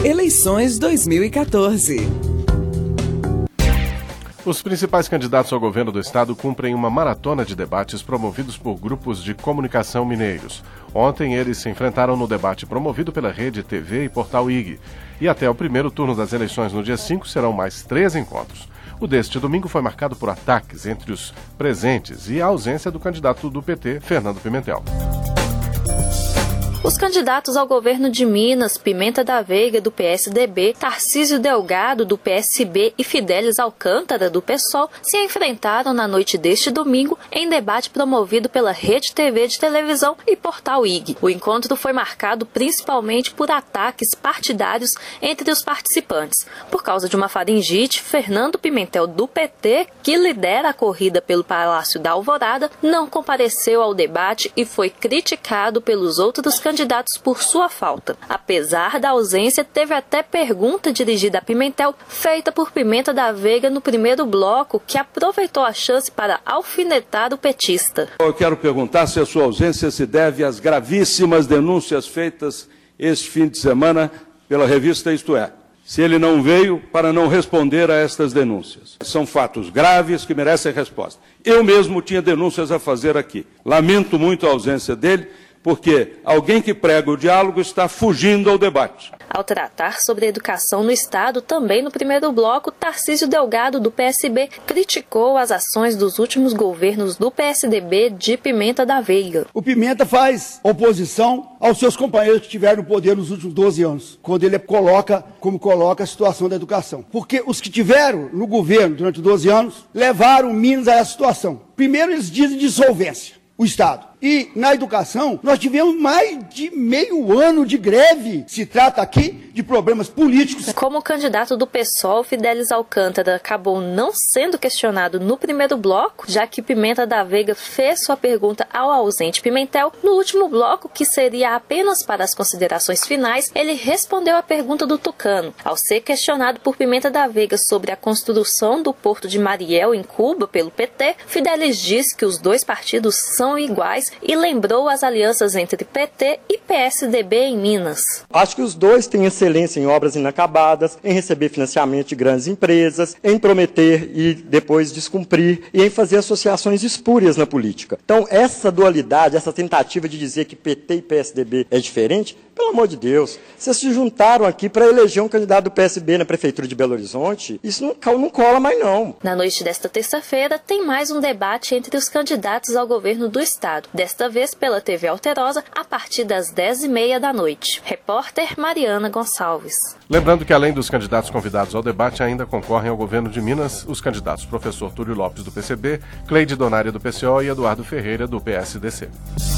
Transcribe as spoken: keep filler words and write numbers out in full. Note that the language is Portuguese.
Eleições dois mil e quatorze. Os principais candidatos ao governo do estado cumprem uma maratona de debates promovidos por grupos de comunicação mineiros. Ontem eles se enfrentaram no debate promovido pela Rede T V e Portal I G. E até o primeiro turno das eleições no dia cinco serão mais três encontros. O deste domingo foi marcado por ataques entre os presentes e a ausência do candidato do P T, Fernando Pimentel. Os candidatos ao governo de Minas, Pimenta da Veiga, do P S D B, Tarcísio Delgado, do P S B e Fidelis Alcântara, do PSOL, se enfrentaram na noite deste domingo em debate promovido pela Rede T V de televisão e Portal I G. O encontro foi marcado principalmente por ataques partidários entre os participantes. Por causa de uma faringite, Fernando Pimentel, do P T, que lidera a corrida pelo Palácio da Alvorada, não compareceu ao debate e foi criticado pelos outros candidatos candidatos por sua falta. Apesar da ausência, teve até pergunta dirigida a Pimentel, feita por Pimenta da Veiga no primeiro bloco, que aproveitou a chance para alfinetar o petista. Eu quero perguntar se a sua ausência se deve às gravíssimas denúncias feitas este fim de semana pela revista Isto É. Se ele não veio para não responder a estas denúncias. São fatos graves que merecem resposta. Eu mesmo tinha denúncias a fazer aqui. Lamento muito a ausência dele, porque alguém que prega o diálogo está fugindo ao debate. Ao tratar sobre a educação no Estado, também no primeiro bloco, Tarcísio Delgado, do P S B, criticou as ações dos últimos governos do P S D B de Pimenta da Veiga. O Pimenta faz oposição aos seus companheiros que tiveram o poder nos últimos doze anos, quando ele coloca como coloca a situação da educação. Porque os que tiveram no governo durante doze anos levaram Minas a essa situação. Primeiro eles dizem dissolvência, o Estado. E na educação, nós tivemos mais de meio ano de greve. Se trata aqui de problemas políticos. Como o candidato do PSOL, Fidelis Alcântara, acabou não sendo questionado no primeiro bloco, já que Pimenta da Veiga fez sua pergunta ao ausente Pimentel, no último bloco, que seria apenas para as considerações finais, ele respondeu à pergunta do tucano. Ao ser questionado por Pimenta da Veiga sobre a construção do Porto de Mariel, em Cuba, pelo P T, Fidelis disse que os dois partidos são iguais e lembrou as alianças entre P T e P S D B em Minas. Acho que os dois têm excelência em obras inacabadas, em receber financiamento de grandes empresas, em prometer e depois descumprir e em fazer associações espúrias na política. Então, essa dualidade, essa tentativa de dizer que P T e P S D B é diferente, pelo amor de Deus, vocês se juntaram aqui para eleger um candidato do P S B na Prefeitura de Belo Horizonte, isso não, não cola mais não. Na noite desta terça-feira, tem mais um debate entre os candidatos ao governo do Estado, desta vez pela T V Alterosa, a partir das dez e meia da noite. Repórter Mariana Gonçalves. Lembrando que além dos candidatos convidados ao debate, ainda concorrem ao governo de Minas os candidatos professor Túlio Lopes do P C B, Cleide Donária do P C O e Eduardo Ferreira do P S D C.